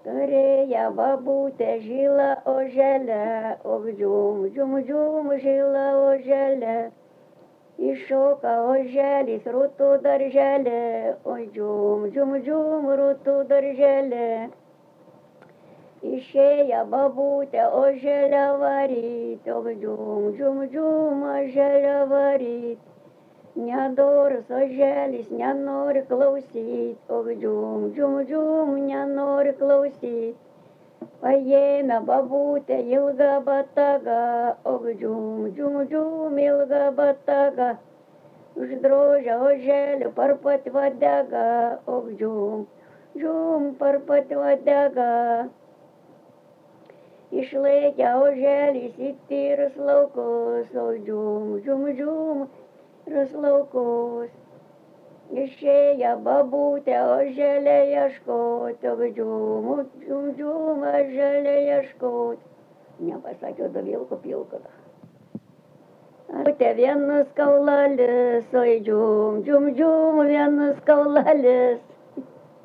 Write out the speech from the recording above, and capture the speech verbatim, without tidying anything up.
Turėjo babutė žilą oželę, o džium, džium, džium, žilą oželę. Iššoka oželis rūtų darželė, o džium, džium, džium, rūtų darželė. Išėjo babutė oželę varyt, o džium, džium, džium, oželę varyt. Nedoras oželis nenori klausyt, o džium, džium, džium, nenori klausyt. Paėmė babutė ilgą batagą, o džium, džium, džium, ilgą batagą. Uždrožė oželį parpat vadegą, o džium, džium, parpat vadegą. Išlaikė oželis į tyrus laukus, o džium, džium, džium, tyrus laukus. Išėjo babutė oželę ieškot, o džium, džium, džium, oželę ieškot. Nepasakiau, da vilko pilko. Babutė vienas kaulalis, o džium, džium, džium, vienas kaulalis.